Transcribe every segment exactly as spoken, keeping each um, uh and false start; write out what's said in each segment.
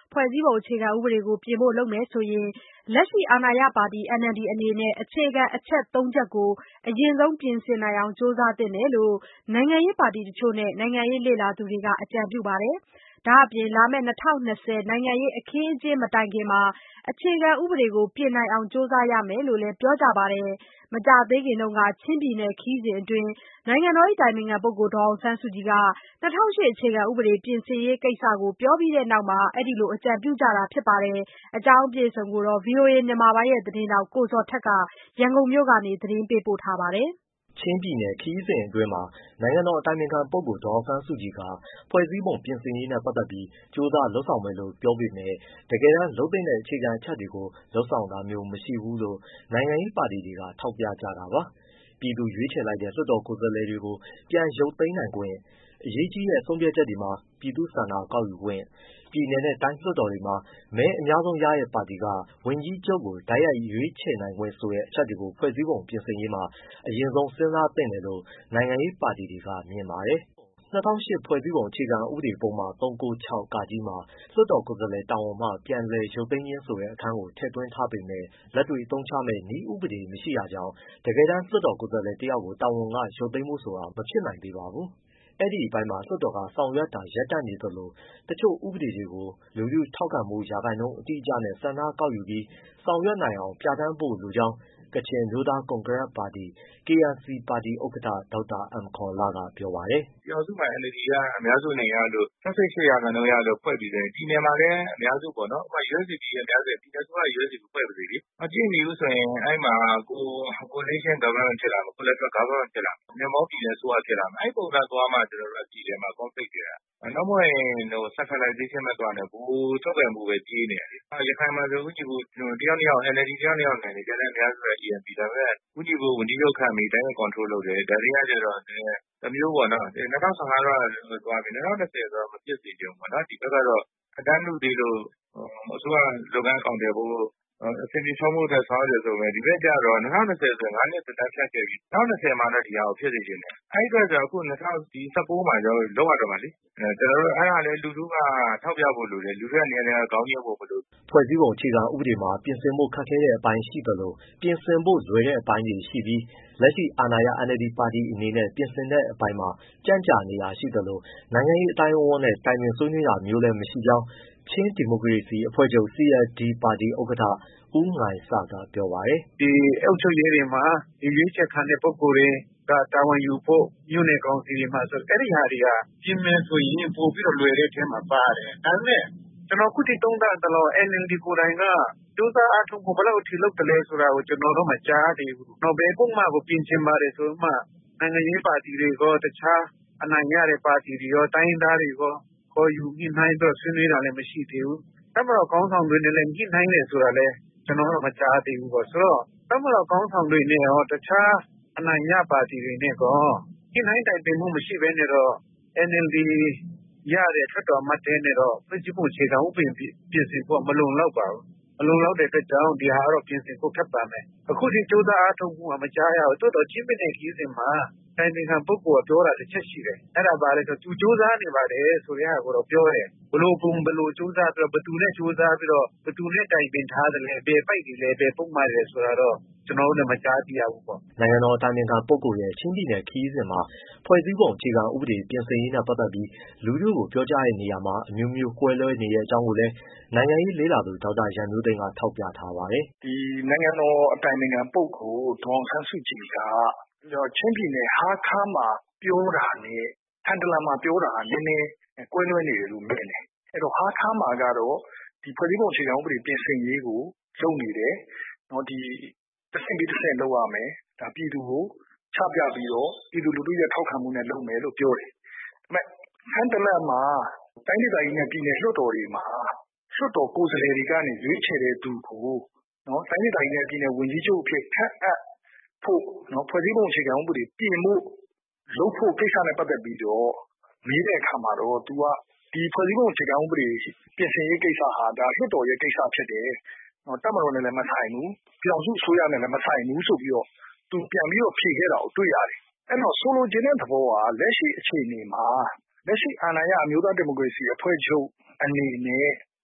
ဖွဲ့စည်းပုံအခြေခံဥပဒေကိုပြင်ဖို့လုပ်မယ်ဆိုရင်လက်ရှိအာဏာရပါတီ N L D အနေနဲ့အခြေခံအချက်သုံးချက်ကိုအရင်ဆုံးပြင်ဆင်နိုင်အောင်ကြိုးစားသင့်တယ်လို့နိုင်ငံရေးပါတီတချို့နဲ့နိုင်ငံရေးလေ့လာသူတွေက အကြံပြုပါတယ်။ ဒါ့အပြင်လာမယ့်၂၀၂၀နိုင်ငံရေးအခင်းအကျင်းမတိုင်ခင်အခြေခံဥပဒေကိုပြင်နိုင်အောင်ကြိုးစားရမယ်လို့လည်းပြောကြပါတယ်။ မကြာသေးခင်ကချင်းပြည်နယ်ခရီးစဉ်အတွင်း နိုင်ငံတော်အတိုင်ပင်ခံပုဂ္ဂိုလ်ဒေါ်အောင်ဆန်းစုကြည်က ၂၀၀၈အခြေခံဥပဒေပြင်ဆင်ရေးကိစ္စကိုပြောပြီးတဲ့နောက်အဲဒီလိုအကြံပြုကြတာဖြစ်ပါတယ်။ အကြောင်းအပြည့်အစုံကိုဗွီအိုအေမြန်မာပိုင်းရဲ့သတင်းထောက်ကိုဇော်ထက်က ရန်ကုန်မြို့ကနေပေးပို့ထားပါတယ်။ချင်းပြည်နယ်ခရီးစဉ်အတွင်းမှာနိုင်ငံတော်အတိုင်ပင်ခံပုဂ္ဂိုလ်ဒေါ်အောင်ဆန်းစုကြည်က ဖွဲ့စည်းပုံပြင်ဆင်ရေးနဲ့ပတ်သက်ပြီးကြိုးစားလုပ်ဆောင်မယ်လို့ပြောပေမဲ့ တကယ်တမ်းလုပ်သင့်တဲ့အခြေခံအချက်တွေကိုလုပ်ဆောင်တာမျိုးမရှိဘူးလို့နိုင်ငံရေးပါတီတွေကထောက်ပြကြတာပါ။ ပြည်သူရွေးချယ်လိုက်တဲ့လွှတ်တော်ကိုယ်စားလှယ်တွေကိုပြန်ရုပ်သိမ်းနိုင်ခွင့်၊ အရေးကြီးတဲ့ဆုံးဖြတ်ချက်တွေမှာပြည်သူ့ဆန္ဒကောက်ယူခွင့်၊ ပြည်နယ်နဲ့တိုင်းလွှတ်တော်တွေမှာမဲအများဆုံးရတဲ့ပါတီက ဝန်ကြီးချုပ်ကိုတိုက်ရိုက်ရွေးချယ်နိုင်ခွင့်ဆိုတဲ့အချက်တွေကို ဖွဲ့စည်းပုံပြင်ဆင်ရေးမှာအရင်ဆုံးစဉ်းစားသင့်တယ်လို့နိုင်ငံရေးပါတီတွေကမြင်ပါတယ်။ ၂၀၀၈ ဖွဲ့စည်းပုံအခြေခံဥပဒေပုဒ်မ ၃၉၆ မှာ လွှတ်တော်ကိုယ်စားလှယ်တာဝန်မှပြန်လည်ရုပ်သိမ်းခြင်းဆိုတဲ့အခန်းကိုထည့်သွင်းထားပေမဲ့ လက်တွေ့အသုံးချမယ့်နည်းဥပဒေမရှိတာကြောင့် တကယ်တမ်းလွှတ်တော်ကိုယ်စားလှယ်တယောက်ကိုတာဝန်ကရုပ်သိမ်းဖို့ဆိုတာမဖြစ်နိုင်သေးပါဘူး။ အဲဒီအပိုင်းမှာလွှတ်တော်ကဆောင်ရွက်တာရပ်တန့်နေသလို တချို့ဥပဒေတွေကို လူထုထောက်ခံမှုရာခိုင်နှုန်းအတိအကျနဲ့ဆန္ဒကောက်ယူပြီးဆောင်ရွက်နိုင်အောင်ပြဋ္ဌာန်းဖို့လိုကြောင်း ကချင်အမျိုးသားကွန်ဂရက်ပါတီ K N C ပါတီဥက္ကဋ္ဌ ဒေါက်တာအမ်ကော်န်လကပြောပါတယ်။ “ပြည်ထောင်စုမှာ N L D ကအများစုအနိုင်ရလို့ ၆၈ရာခိုင်နှုန်းရလို့ဖွဲ့ပြီးတယ်။ ပြည်နယ်မှာလည်းအများစုပေါ့နော်။ ဥပမာ U S D P အများစုပြည်နယ်အစိုးရက U S D P ဖွဲ့ပါစေလေ။ မကြည့်မိဘူးဆိုရင်အဲဒီမှာ coalition government ဖြစ်လာမယ်။ coalition government ဖြစ်လာမယ်။ ညွှန့်ပေါင်းပြည်နယ်အစိုးရဖြစ်လာမယ်။ အဲဒီပုံစံသွားမှ ကျနော်တို့ပြည်နယ်မှာ conflict တွေက။ နောက်မဟုတ်ရင် centralization ပဲသွားမယ်။ ဗဟိုချုပ်ကိုင်မှုပဲကြီးနေတာလေ။ ရခိုင်မှာဆိုဦးညီပု တယောက်နှစ်ယောက် N L D တယောက်နှစ်ယောက်နိုင်တယ်။ ကျန်တဲ့အများစုက A N P ဒါပေမဲ့ဦးညီပုကိုဝန်ကြီးချုပ်ခန့်ပြီး တိုက်ရိုက် control လုပ်တယ်။ ဒါတွေကကျတော့ တမျိုးပေါ့နော်။ ၂၀၁၅တုန်းကသွားပြီ။ ၂၀၂၀ဆိုတော့မဖြစ်စေချင်ဘူးပေါ့နော်။ ဒီဘက်ကတော့ အတန်းနုသေးလို့ အစိုးရလုပ်ငန်းအကောင်အထည်ဖော်ဖို့ အဆင်ပြေချောမွေ့ဖို့ဆောင်ရွက်တယ်ဆိုပေမဲ့ ဒီဘက်ကျတော့ ၂၀၂၀ဆိုရင်ငါးနှစ်သက်တမ်းဖြတ်ခဲ့ပြီ။ ၂၀၂၀မှာတော့ဒီဟာကိုဖြစ်စေချင်တယ်။ အဲဒီအတွက်ကြောင့်အခု၂၀၁၉မှာကျနော်တို့လုပ်ရတော့မယ်လေ။ ကျနော်တို့အဲဒါလည်းလူထုကထောက်ပြဖို့လိုတယ်။ လူထုကနေရာတိုင်းခေါင်းညှို့ဖို့မလိုဘူး။ ” ဖွဲ့စည်းပုံအခြေခံဥပဒေမှာပြင်ဆင်ဖို့ခက်ခဲတဲ့အပိုင်းရှိသလို ပြင်ဆင်ဖို့လွယ်တဲ့အပိုင်းတွေရှိပြီး လက်ရှိအာဏာရ N L D ပါတီအနေနဲ့ပြင်ဆင်တဲ့အပိုင်းမှာကြန့်ကြာနေတာရှိသလို နိုင်ငံရေးအသိုင်းအဝန်းနဲ့တိုင်ပင်ဆွေးနွေးတာမျိုးလည်းမရှိကြောင်း ချင်းဒီမိုကရေစီအဖွဲ့ချုပ် C L D ပါတီဥက္ကဋ္ဌ ဦးငိုင်ဆကပြောပါတယ်။ “ဒီအုပ်ချုပ်ရေးတွေမှာရွေးချယ်ခံတဲ့ပုဂ္ဂိုလ်တွေကတာဝန်ယူဖို့ မြို့နယ်ကောင်စီတွေမှာဆိုအဲဒီဟာတွေကပြင်မယ်ဆိုရင်ပိုပြီးတော့လွယ်တဲ့အထဲမှာပါတယ်။ ဒါပေမဲ့ကျနော်အခုထိသုံးသပ်သလောက် N L D ကိုယ်တိုင်ကကြိုးစားအားထုတ်မှုဘယ်လောက်အထိလုပ်သလဲဆိုတာကိုကျနော်တော့မကြားရသေးဘူး။ ဘယ်ပုဒ်မကိုပြင်ချင်ပါတယ်ဆိုပြီးမှနိုင်ငံရေးပါတီတွေရောတခြားအနိုင်ရတဲ့ပါတီတွေရောတိုင်းရင်းသားတွေရောခေါ်ယူညှိနှိုင်းပြီးဆွေးနွေးတာလည်းမရှိသေးဘူး။ တပ်မတော်ခေါင်းဆောင်တွေနဲ့လည်းညှိနှိုင်းတယ်ဆိုတာလည်းကျနော်တော့မကြားသေးဘူးပေါ့။ ဆိုတော့တပ်မတော်ခေါင်းဆောင်တွေနဲ့ရောတခြားအနိုင်ရပါတီတွေနဲ့ရောညှိနှိုင်းတိုင်ပင်မှုမရှိဘဲနဲ့တော့ N L D ရတဲ့လွှတ်တော်အမတ်တွေနဲ့တော့ဖွဲ့စည်းပုံအခြေခံဥပဒေပြင်ဆင်ဖို့မလုံလောက်ပါဘူး။ မလုံလောက်တဲ့အတွက်ကြောင့်ဒီဟာကတော့ပြင်ဆင်ဖို့ခက်ပါမယ်။ အခုထိကြိုးစားအားထုတ်မှုကမကြားရဘူး။ သို့သော်ချင်းပြည်နယ်ခရီးစဉ်မှာအတိုင်ပင်ခံပုဂ္ဂိုလ်ကပြောတာတချက်ရှိတယ်။ အဲဒါဘာလဲဆိုတော့သူကြိုးစားနေပါတယ်ဆိုတဲ့ဟာကိုတော့ပြောတယ်။ ဘယ်လိုပုံဘယ်လိုကြိုးစားပြီးတော့ဘယ်သူနဲ့ကြိုးစားပြီးတော့ဘယ်သူနဲ့တိုင်ပင်ထားသလဲဘယ်ပိုက်တွေလဲဘယ်ပုဒ်မတွေလဲဆိုတာတော့ကျနော်တို့လည်းမကြားသိရဘူးပေါ့။ ” နိုင်ငံတော်အတိုင်ပင်ခံပုဂ္ဂိုလ်ရဲ့ချင်းပြည်နယ်ခရီးစဉ်မှာ ဖွဲ့စည်းပုံအခြေခံဥပဒေပြင်ဆင်ရေးနဲ့ပတ်သက်ပြီးလူထုကိုပြောကြားတဲ့နေရာမှာအမျိုးမျိုးကွဲလွဲနေတဲ့အကြောင်းကိုလည်း နိုင်ငံရေးလေ့လာသူ ဒေါက်တာရန်မျိုးသိမ်းကထောက်ပြထားပါတယ်။ “ဒီနိုင်ငံတော်အတိုင်ပင်ခံပုဂ္ဂိုလ်ဒေါ်အောင်ဆန်းစုကြည်ကချင်းပြည်နယ်ဟားခါးမှာပြောတာနဲ့ထန်တလန်မှာပြောတာနည်းနည်းကွဲလွဲနေတယ်လို့မြင်တယ်။ အဲဒီတော့ဟားခါးမှာကတော့ဒီဖွဲ့စည်းပုံအခြေခံဥပဒေပြင်ဆင်ရေးကိုလုပ်နေတယ်။ ဒီတဆင့်ပြီးတဆင့်လုပ်ရမယ်။ ဒါပြည်သူကိုချပြပြီးတော့ပြည်သူလူထုရဲ့ထောက်ခံမှုနဲ့လုပ်မယ်လို့ပြောတယ်။ ဒါပေမဲ့ထန်တလန်မှာတိုင်းဒေသကြီးနဲ့ပြည်နယ်လွှတ်တော်တွေမှာလွှတ်တော်ကိုယ်စားလှယ်တွေကနေရွေးချယ်တဲ့သူကိုတိုင်းဒေသကြီးနဲ့ပြည်နယ်ဝန်ကြီးချုပ်အဖြစ်ခန့်အပ်ဖို့ဖွဲ့စည်းပုံအခြေခံဥပဒေပြင်ဖို့လုပ်ဖို့ကိစ္စနဲ့ပတ်သက်ပြီးတော့မေးတဲ့အခါမှာတော့သူကဒီဖွဲ့စည်းပုံအခြေခံဥပဒေပြင်ဆင်ရေးကိစ္စဟာဒါလွှတ်တော်ရဲ့ကိစ္စဖြစ်တယ်။တပ်မတော်နဲ့လည်းမဆိုင်ဘူး။ပြည်ထောင်စုအစိုးရနဲ့လည်းမဆိုင်ဘူးဆိုပြီးတော့သူပြန်ပြီးတော့ဖြေခဲ့တာကိုတွေ့ရတယ်။အဲဒီတော့ဆိုလိုချင်တဲ့သဘောကလက်ရှိအခြေအနေမှာလက်ရှိအာဏာရအမျိုးသားဒီမိုကရေစီအဖွဲ့ချုပ်အနေနဲ့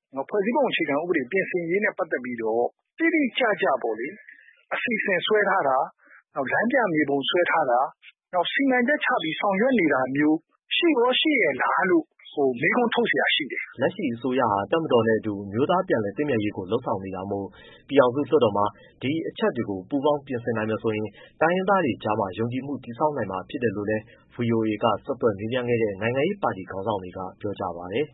ဖွဲ့စည်းပုံအခြေခံဥပဒေပြင်ဆင်ရေးနဲ့ပတ်သက်ပြီးတော့တိတိကျကျပေါ့လေအစီအစဉ်ဆွဲထားတာနောက်လမ်းပြမြေပုံဆွဲထားတာနောက်စီမံချက်ချပြီးဆောင်ရွက်နေတာမျိုးရှိရောရှိရလားလို့ဟိုမိကုံးထုတ်เสียရှိတယ်လက်ရှိအစိုးရဟာတပ်မတော်နဲ့အတူမျိုးသားပြန်လည်သင့်မြတ်ရေးကိုလှုပ်ဆောင်နေတာမို့ပြည်အောင်စုလွှတ်တော်မှာဒီအချက်တွေကိုပူးပေါင်းပြင်ဆင်နိုင်မယ်ဆိုရင်တိုင်းရင်းသားတွေကြားမှာယုံကြည်မှုတည်ဆောက်နိုင်မှာဖြစ်တယ်လို့လည်း ဗွီအိုအေကဆက်သွယ်မေးမြန်းခဲ့တဲ့နိုင်ငံရေးပါတီခေါင်းဆောင်တွေကပြောကြပါတယ်